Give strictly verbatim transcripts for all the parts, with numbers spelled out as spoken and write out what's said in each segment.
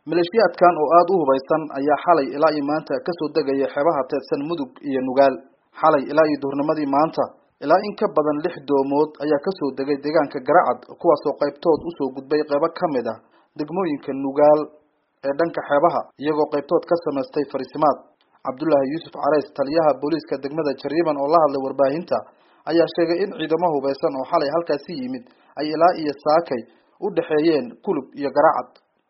maleeshiyaadkan oo aad u hubaysan ayaa xalay ilaa iyo maanta ka soo degaya xeebaha teedsan Mudug iyo Nugaal. Xalay ilaa iyo duhurnimadii maanta ilaa in ka badan lix doomood ayaa ka soo degay deegaanka Garacad, kuwaas oo qaybtood u soo gudbay qaybo kamid ah degmooyinka Nugaal ee dhanka xeebaha, iyagoo qaybtood ka samaystay fariisimaad. Cabdullaahi Yuusuf Carays, taliyaha booliiska degmada Jariban oo la hadlay warbaahinta, ayaa sheegay in ciidamo hubaysan oo xalay halkaasi yimid ay ilaa iyo saakay u dhaxeeyeen Kulub iyo Garacad.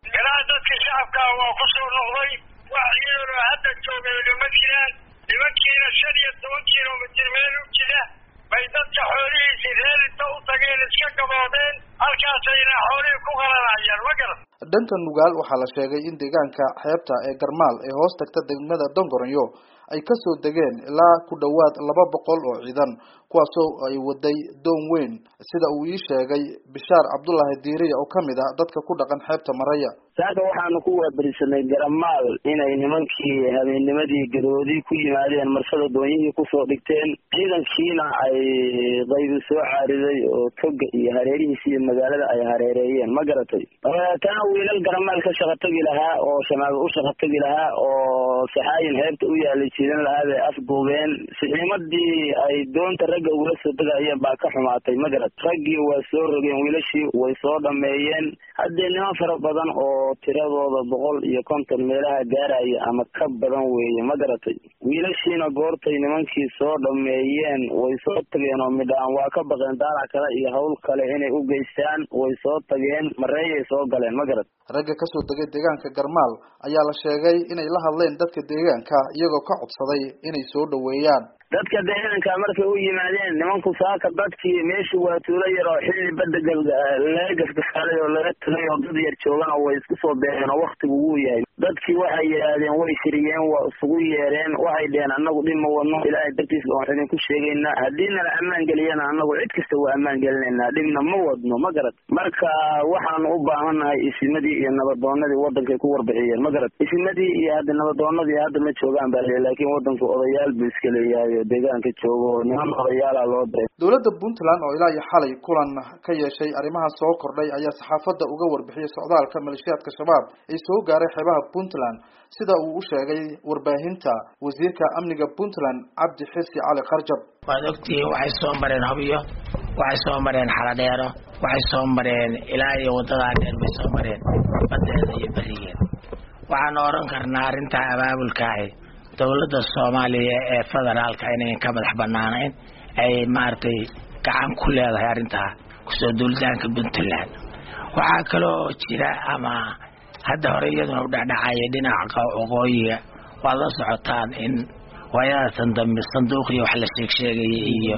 dadka shacabka waa ku soo noqday wax yar hadda joogay ma jiraan nimankiina shan iyo toban kiiloomitir meel u jira bay dadka xoolihiisa reerita u tageen iska gaboodeen halkaasayna xoolihii ku qalanayaan ma garan. dhanka Nugaal waxaa la sheegay in deegaanka xeebta ee Garmaal ee hoos tagta degmada Dongoronyo ay ka soo degeen ilaa ku dhawaad laba boqol oo ciidan, kuwaas oo ay waday doon weyn, sida uu ii sheegay Bishaar Cabdullaahi Diiriye oo kamid ah dadka ku dhaqan xeebta Maraya. saaka waxaanu ku waabarisanay Garmaal inay nimankii habeennimadii garoodi ku yimaadeen marshada doonyihii ku soo dhigteen, ciidankiina ay qayb soo caariday oo toga iyo hareerihiisa iyo magaalada ay hareereeyeen ma garatay. tan wiilal Garmaal ka shaqo tagi lahaa oo shamaal u shaqo tagi lahaa oo saxaayin heebta u yaalay jiidan lahaa bay afduubeen. sixiimadii ay doonta ragga uga soo degayeen baa ka xumaatay ma garat. raggii waa soo rogeen, wiilashii way soo dhameeyeen. haddee niman fara badan oo tiradooda boqol iyo konton meelaha gaaraya ama ka badan weeye ma garatay. wiilashiina goortay nimankii soo dhameeyeen way soo tageen oo midhaan waa ka baqeen daalac kale iyo hawl kale inay u geystaan, way soo tageen Mareeyay soo galeen ma garat. ragga ka soo degay deegaanka Garmaal ayaa la sheegay inay la hadleen dadka deegaanka iyagoo ka codsaday inay soo dhaweeyaan. dadka deegaanka markay u yimaadeen nimanku saaka dadkii meeshu waa tuulo yar oo xilli badagal laga gafgafaalay oo laga tagay oo dad yar joogan oo way isku soo beereen oo waqtigu wuu yahay. dadkii waxay yidhaahdeen way shiriyeen, waa isugu yeereen, waxay dheheen annagu dhib ma wadno, ilaahay dartiis baan wax idinku sheegaynaa, haddiina la ammaan geliyana annagu cid kasta waa ammaan gelinaynaa, dhibna ma wadno ma garat. marka waxaanu u baahannahay isimadii iyo nabadoonadii wadankay ku warbixiyeen ma garat. isimadii iyo hadda nabadoonadii hadda ma joogaan baa leeyahay, laakiin wadanku odayaal buu iska leeyahay deegaanka joogo niman odayaala loo diray. dowladda Puntland oo ilaa iyo xalay kulan ka yeeshay arrimaha soo kordhay ayaa saxaafadda uga warbixiyay socdaalka maleeshiyaadka shabaab ay soo gaaray xeebaha Puntland, sida uu u sheegay warbaahinta wasiirka amniga Puntland Cabdi Xirsi Cali Kharjab. waad ogtihiin waxay soo mareen Habiyo, waxay soo mareen Xaladheero, waxay soo mareen ilaa iyo wadada dheer bay soo mareen badeeda iyo barigeeda. waxaan oran karnaa arrinta abaabulka ah dowladda Soomaaliya ee federaalka inay ka madax banaanayn ay maartay gacan ku leedahay arrinta ku soo duuldaanka Puntland. waxaa kaloo jira ama hadda hore iyaduna u dhacdhacay dhinaca waqooyiga waa la socotaan in wayaasan dambe sanduuqiyo wax la sheeg sheegay iyo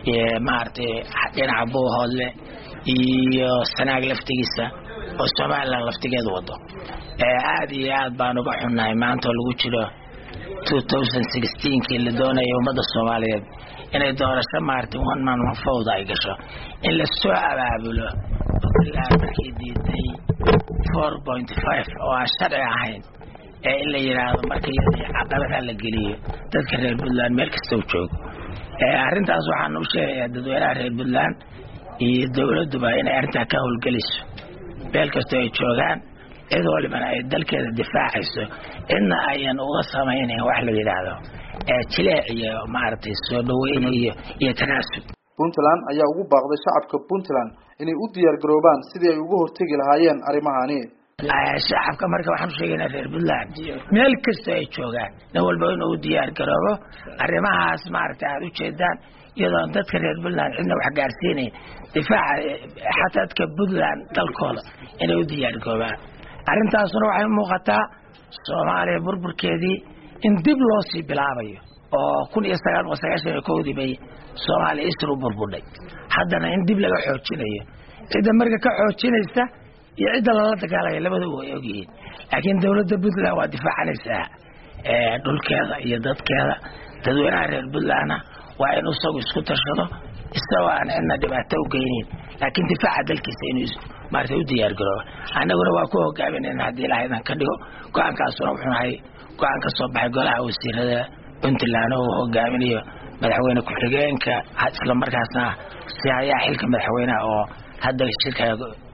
maartay dhinaca Buuhoodle iyo Sanaag laftigiisa oo Soomaaliland laftigeedu wado. aad iyo aad baan uga xunnahay maanta lagu jiro two thousand sixteen kii la doonayay ummadda Soomaaliyeed inay doorasho maartay one man one vote ay gasho in la soo abaabulo ilaa markii diiday four point five oo aan sharci ahayn ee in la yiraahdo markii caqabadaha la geliyo dadka reer Puntland meel kasta oo joogo. arrintaas waxaan u sheegayaa dadweynaha reer Puntland iyo dowladduba inay arrintaa ka howlgeliso meel kasta ay joogaan, cid waliba ay dalkeeda difaacayso, inna ayan uga samaynayn wax la yiraahdo ee jileec iyo maartay soo dhaweyn iyo iyo tanaasub. Puntland ayaa ugu baaqday shacabka Puntland inay u diyaar garoobaan sidii ay uga hortagi lahaayeen arrimahani. shacabka marka waxaan sheegaynaa reer Puntland meel kasta ay joogaan nin walba inuu u diyaar garoobo arrimahaas maartay aad u jeedaan iyadoo dadka reer Puntland cidna wax gaarsiinay difaaca xataa dadka Puntland dalkooda inay u diyaar garoobaan. arrintaasuna waxay muuqataa Soomaaliya burburkeedii in dib loo sii bilaabayo oo kun iyo sagaal boqol sagaashan iyo kow bay Soomaaliya isru burbudhay, haddana in dib laga xoojinayo cidda marka ka xoojinaysa iyo cidda lala dagaalaya labadaba way ogyihiin. laakiin dowladda Puntland waa difaacanaysaa ee dhulkeeda iyo dadkeeda. dadweynaha reer Puntland waa inuu isagu isku tashado isagoo aan cidna dhibaato u geynin, laakiin difaaca dalkiisa inuu maartay u diyaar garoobo. annaguna waa ku hogaaminayna haddii ilaahay ka dhigo. go-aankaasuna wuxuu nahay go-aan ka soo baxay golaha wasiirada Puntland oo hogaaminayo madaxweyne ku-xigeenka isla markaasna si hayaa xilka madaxweynaha oo hadda shirka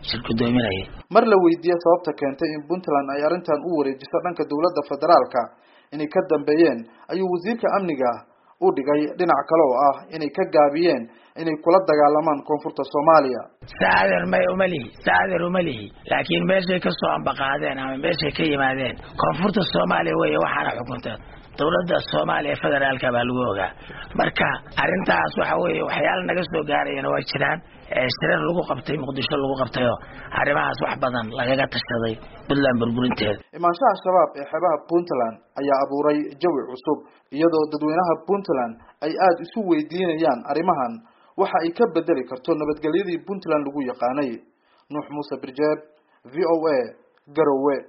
shir gudoominaya. mar la weydiiyay sababta keentay in Puntland ay arintan u wareejiso dhanka dawladda federaalka inay ka dambeeyeen ayuu wasiirka amniga u dhigay dhinac kale oo ah inay ka gaabiyeen inay kula dagaalamaan koonfurta Soomaaliya. saadir may umali saadir umali laakiin meeshay ka soo ambaqaadeen ama meeshay ka yimaadeen koonfurta Soomaaliya way waxaana xukunta dawladda Soomaaliya federaalka baa lagu ogaa. marka arintaas waxa weeye waxyaalo naga soo gaarayna way jiraan shirar lagu qabtay Muqdisho lagu qabtay oo arrimahaas wax badan lagaga tashaday Puntland burburinteeda. imaanshaha shabaab ee xeebaha Puntland ayaa abuuray jawi cusub iyadoo dadweynaha Puntland ay aad isu weydiinayaan arrimahan waxa ay ka bedeli karto nabadgelyadii Puntland lagu yaqaanay. Nuux Muuse Birjeeb, V O A, Garowe.